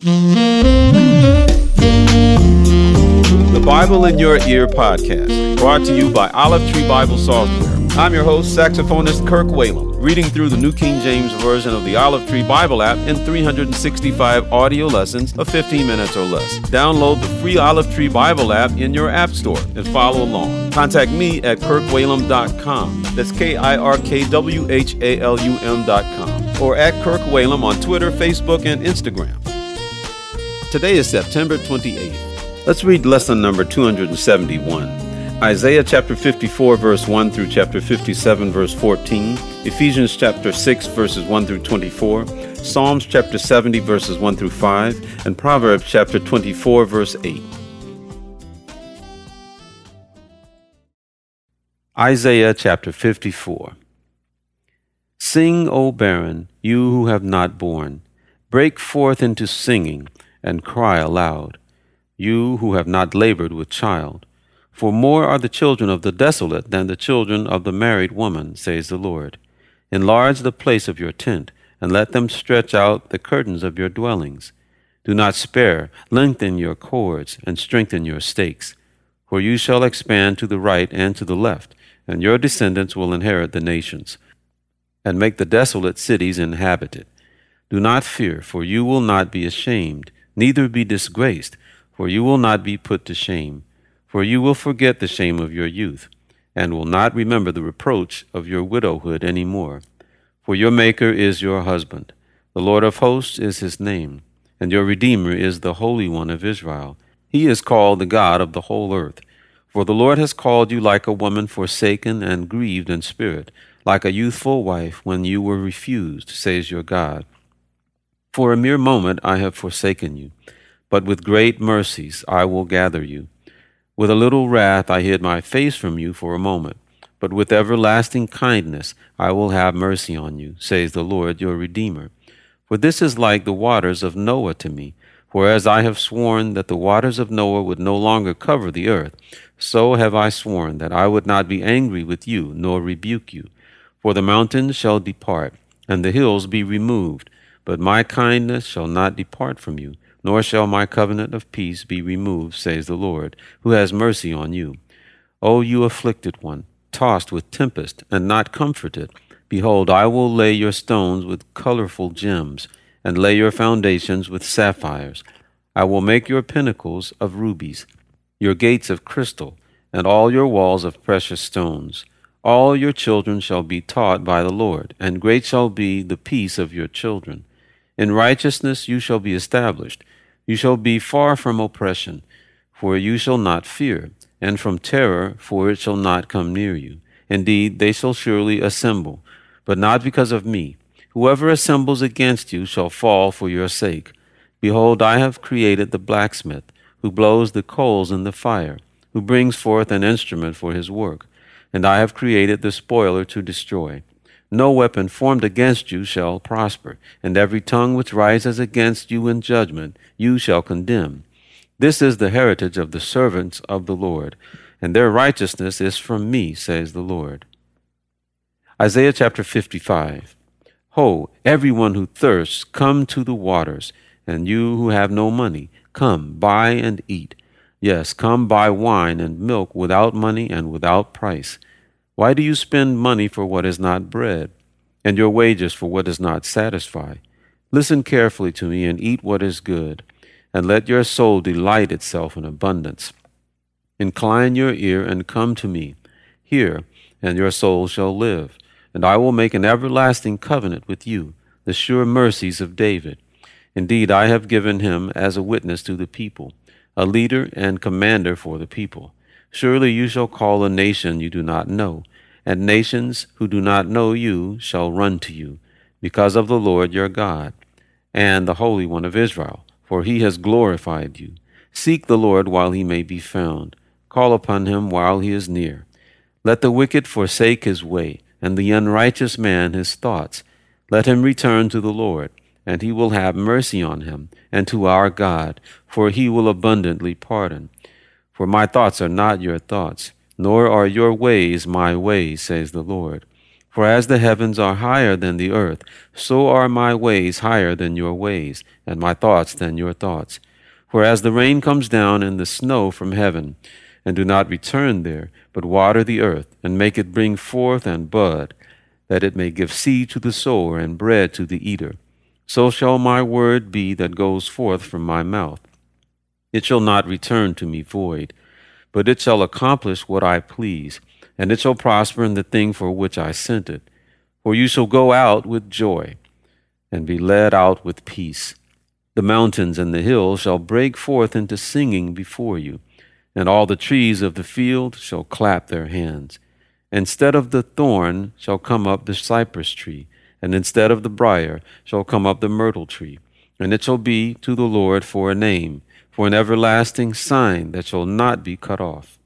The Bible in Your Ear podcast, brought to you by Olive Tree Bible Software. I'm your host, saxophonist Kirk Whalum, reading through the New King James Version of the Olive Tree Bible app in 365 audio lessons of 15 minutes or less. Download the free Olive Tree Bible app in your app store and follow along. Contact me at kirkwhalum.com. That's KIRKWHALUM.com. Or at Kirk Whalum on Twitter, Facebook, and Instagram. Today is September 28th. Let's read lesson number 271. Isaiah chapter 54, verse 1 through chapter 57, verse 14. Ephesians chapter 6, verses 1 through 24. Psalms chapter 70, verses 1 through 5. And Proverbs chapter 24, verse 8. Isaiah chapter 54. Sing, O barren, you who have not borne. Break forth into singing and cry aloud, you who have not labored with child. For more are the children of the desolate than the children of the married woman, says the Lord. Enlarge the place of your tent, and let them stretch out the curtains of your dwellings. Do not spare, lengthen your cords, and strengthen your stakes. For you shall expand to the right and to the left, and your descendants will inherit the nations, and make the desolate cities inhabited. Do not fear, for you will not be ashamed, neither be disgraced, for you will not be put to shame. For you will forget the shame of your youth, and will not remember the reproach of your widowhood any more. For your Maker is your husband, the Lord of hosts is his name, and your Redeemer is the Holy One of Israel. He is called the God of the whole earth. For the Lord has called you like a woman forsaken and grieved in spirit, like a youthful wife when you were refused, says your God. For a mere moment I have forsaken you, but with great mercies I will gather you. With a little wrath I hid my face from you for a moment, but with everlasting kindness I will have mercy on you, says the Lord your Redeemer. For this is like the waters of Noah to me. For as I have sworn that the waters of Noah would no longer cover the earth, so have I sworn that I would not be angry with you, nor rebuke you. For the mountains shall depart, and the hills be removed, but my kindness shall not depart from you, nor shall my covenant of peace be removed, says the Lord, who has mercy on you. O you afflicted one, tossed with tempest, and not comforted, behold, I will lay your stones with colorful gems, and lay your foundations with sapphires. I will make your pinnacles of rubies, your gates of crystal, and all your walls of precious stones. All your children shall be taught by the Lord, and great shall be the peace of your children. In righteousness you shall be established. You shall be far from oppression, for you shall not fear, and from terror, for it shall not come near you. Indeed, they shall surely assemble, but not because of me. Whoever assembles against you shall fall for your sake. Behold, I have created the blacksmith, who blows the coals in the fire, who brings forth an instrument for his work. And I have created the spoiler to destroy. No weapon formed against you shall prosper, and every tongue which rises against you in judgment you shall condemn. This is the heritage of the servants of the Lord, and their righteousness is from me, says the Lord. Isaiah chapter 55. Ho, everyone who thirsts, come to the waters, and you who have no money, come, buy and eat. Yes, come buy wine and milk without money and without price. Why do you spend money for what is not bread, and your wages for what does not satisfy? Listen carefully to me and eat what is good, and let your soul delight itself in abundance. Incline your ear and come to me. Hear, and your soul shall live, and I will make an everlasting covenant with you, the sure mercies of David. Indeed, I have given him as a witness to the people, a leader and commander for the people. Surely you shall call a nation you do not know, and nations who do not know you shall run to you, because of the Lord your God, and the Holy One of Israel, for he has glorified you. Seek the Lord while he may be found. Call upon him while he is near. Let the wicked forsake his way, and the unrighteous man his thoughts. Let him return to the Lord, and he will have mercy on him, and to our God, for he will abundantly pardon. For my thoughts are not your thoughts, nor are your ways my ways, says the Lord. For as the heavens are higher than the earth, so are my ways higher than your ways, and my thoughts than your thoughts. For as the rain comes down and the snow from heaven, and do not return there, but water the earth, and make it bring forth and bud, that it may give seed to the sower and bread to the eater, so shall my word be that goes forth from my mouth. It shall not return to me void, but it shall accomplish what I please, and it shall prosper in the thing for which I sent it. For you shall go out with joy, and be led out with peace. The mountains and the hills shall break forth into singing before you, and all the trees of the field shall clap their hands. Instead of the thorn shall come up the cypress tree, and instead of the brier shall come up the myrtle tree. And it shall be to the Lord for a name, for an everlasting sign that shall not be cut off.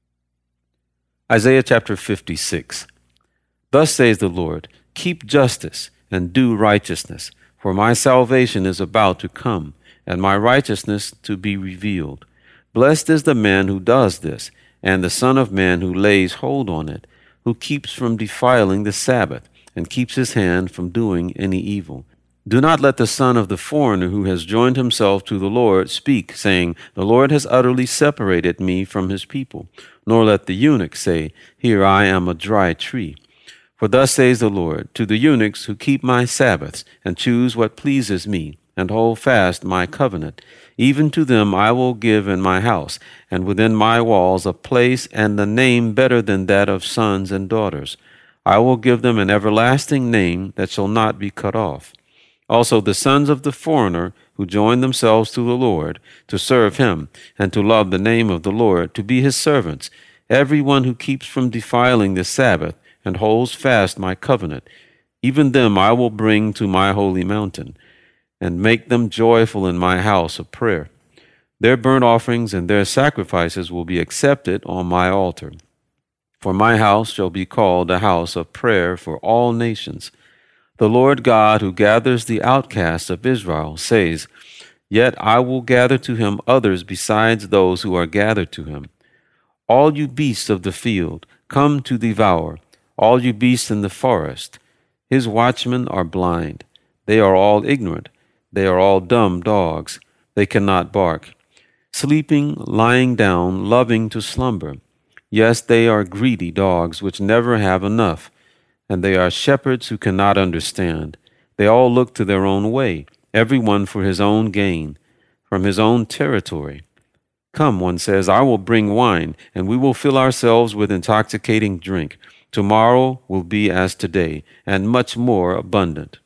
Isaiah chapter 56. Thus says the Lord, keep justice and do righteousness, for my salvation is about to come, and my righteousness to be revealed. Blessed is the man who does this, and the Son of Man who lays hold on it, who keeps from defiling the Sabbath, and keeps his hand from doing any evil. Do not let the son of the foreigner who has joined himself to the Lord speak, saying, the Lord has utterly separated me from his people. Nor let the eunuch say, here I am a dry tree. For thus says the Lord, to the eunuchs who keep my Sabbaths, and choose what pleases me, and hold fast my covenant, even to them I will give in my house, and within my walls a place and a name better than that of sons and daughters. I will give them an everlasting name that shall not be cut off. Also the sons of the foreigner who join themselves to the Lord, to serve him, and to love the name of the Lord, to be his servants, every one who keeps from defiling the Sabbath, and holds fast my covenant, even them I will bring to my holy mountain, and make them joyful in my house of prayer. Their burnt offerings and their sacrifices will be accepted on my altar. For my house shall be called a house of prayer for all nations. The Lord God, who gathers the outcasts of Israel, says, yet I will gather to him others besides those who are gathered to him. All you beasts of the field, come to devour, all you beasts in the forest. His watchmen are blind. They are all ignorant. They are all dumb dogs. They cannot bark. Sleeping, lying down, loving to slumber. Yes, they are greedy dogs which never have enough. And they are shepherds who cannot understand. They all look to their own way, every one for his own gain, from his own territory. Come, one says, I will bring wine, and we will fill ourselves with intoxicating drink. Tomorrow will be as today, and much more abundant.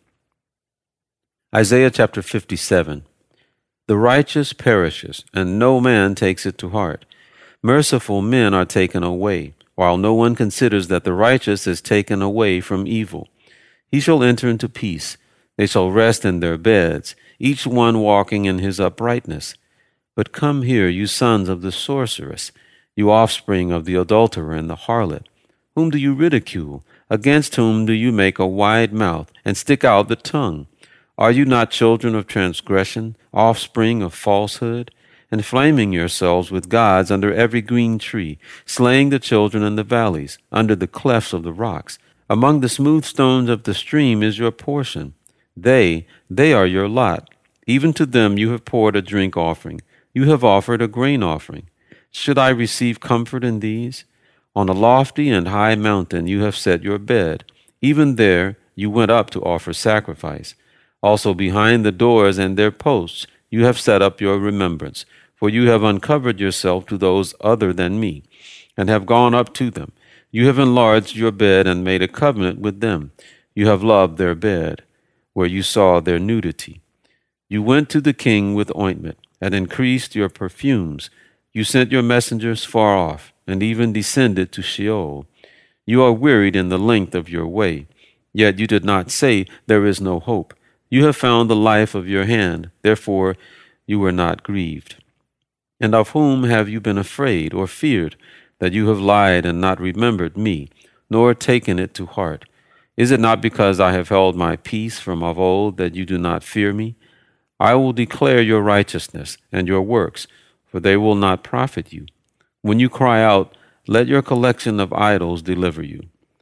Isaiah chapter 57. The righteous perishes, and no man takes it to heart. Merciful men are taken away, while no one considers that the righteous is taken away from evil. He shall enter into peace. They shall rest in their beds, each one walking in his uprightness. But come here, you sons of the sorceress, you offspring of the adulterer and the harlot. Whom do you ridicule? Against whom do you make a wide mouth, and stick out the tongue? Are you not children of transgression, offspring of falsehood? Inflaming yourselves with gods under every green tree, slaying the children in the valleys, under the clefts of the rocks. Among the smooth stones of the stream is your portion. They are your lot. Even to them you have poured a drink offering. You have offered a grain offering. Should I receive comfort in these? On a lofty and high mountain you have set your bed. Even there you went up to offer sacrifice. Also behind the doors and their posts you have set up your remembrance. For you have uncovered yourself to those other than me, and have gone up to them. You have enlarged your bed and made a covenant with them. You have loved their bed, where you saw their nudity. You went to the king with ointment, and increased your perfumes. You sent your messengers far off, and even descended to Sheol. You are wearied in the length of your way, yet you did not say, there is no hope. You have found the life of your hand, therefore you were not grieved. And of whom have you been afraid or feared, that you have lied and not remembered me, nor taken it to heart? Is it not because I have held my peace from of old that you do not fear me? I will declare your righteousness and your works, for they will not profit you. When you cry out, let your collection of idols deliver you.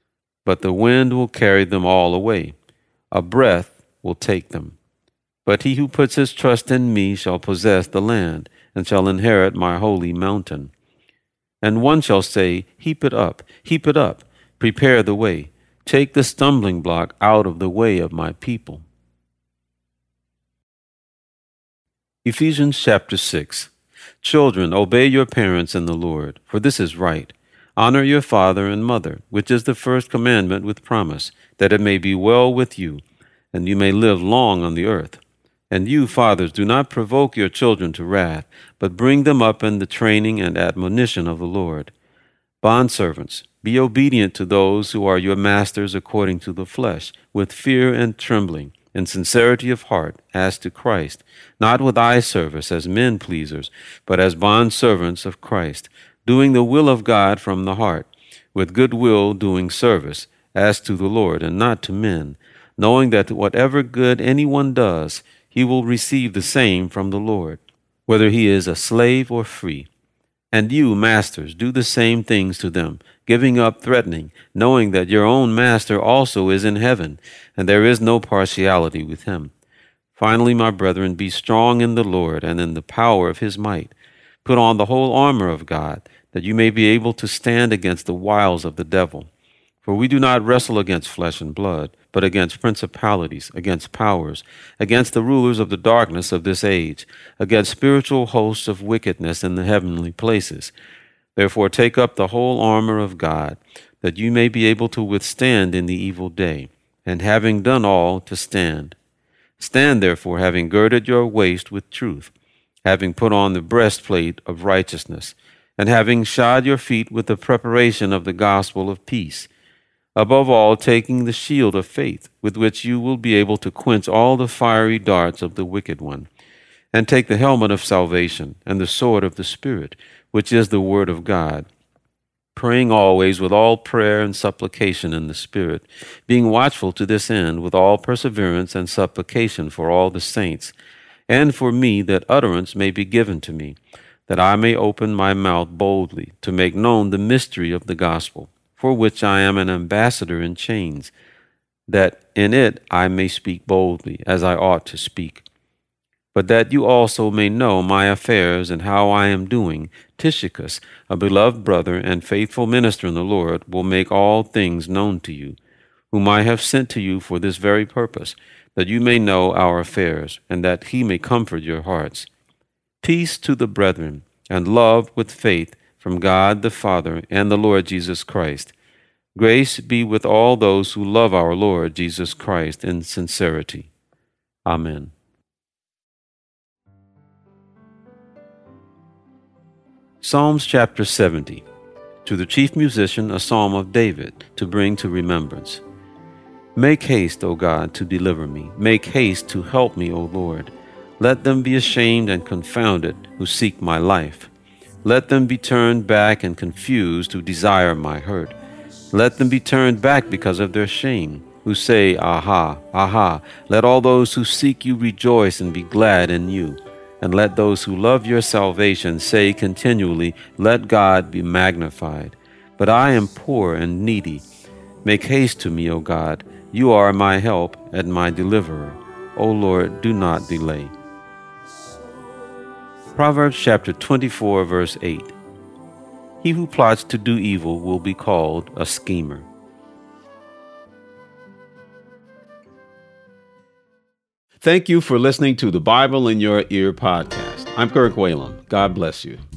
but the wind will carry them all away. A breath will take them. But he who puts his trust in me shall possess the land, and shall inherit my holy mountain. And one shall say, heap it up, prepare the way, take the stumbling block out of the way of my people. Ephesians chapter 6. Children, obey your parents in the Lord, for this is right. Honor your father and mother, which is the first commandment with promise, that it may be well with you, and you may live long on the earth. And you, fathers, do not provoke your children to wrath, but bring them up in the training and admonition of the Lord. Bondservants, be obedient to those who are your masters according to the flesh, with fear and trembling, in sincerity of heart, as to Christ, not with eye service as men pleasers, but as bondservants of Christ, doing the will of God from the heart, with good will doing service, as to the Lord and not to men, knowing that whatever good anyone does, he will receive the same from the Lord, whether he is a slave or free. And you, masters, do the same things to them, giving up threatening, knowing that your own master also is in heaven, and there is no partiality with him. Finally, my brethren, be strong in the Lord and in the power of his might. Put on the whole armor of God, that you may be able to stand against the wiles of the devil. For we do not wrestle against flesh and blood, but against principalities, against powers, against the rulers of the darkness of this age, against spiritual hosts of wickedness in the heavenly places. Therefore take up the whole armor of God, that you may be able to withstand in the evil day, and having done all, to stand. Stand therefore, having girded your waist with truth, having put on the breastplate of righteousness, and having shod your feet with the preparation of the gospel of peace. Above all, taking the shield of faith, with which you will be able to quench all the fiery darts of the wicked one. And take the helmet of salvation, and the sword of the Spirit, which is the word of God, praying always with all prayer and supplication in the Spirit, being watchful to this end with all perseverance and supplication for all the saints, and for me, that utterance may be given to me, that I may open my mouth boldly to make known the mystery of the gospel, for which I am an ambassador in chains, that in it I may speak boldly, as I ought to speak. But that you also may know my affairs and how I am doing, Tychicus, a beloved brother and faithful minister in the Lord, will make all things known to you, whom I have sent to you for this very purpose, that you may know our affairs, and that he may comfort your hearts. Peace to the brethren, and love with faith, from God the Father and the Lord Jesus Christ. Grace be with all those who love our Lord Jesus Christ in sincerity. Amen. Psalms chapter 70. To the chief musician, a psalm of David, to bring to remembrance. Make haste, O God, to deliver me. Make haste to help me, O Lord. Let them be ashamed and confounded who seek my life. Let them be turned back and confused who desire my hurt. Let them be turned back because of their shame, who say, Aha, aha. Let all those who seek you rejoice and be glad in you. And let those who love your salvation say continually, Let God be magnified. But I am poor and needy. Make haste to me, O God. You are my help and my deliverer. O Lord, do not delay. Proverbs chapter 24, verse 8. He who plots to do evil will be called a schemer. Thank you for listening to the Bible in Your Ear podcast. I'm Kirk Whalum. God bless you.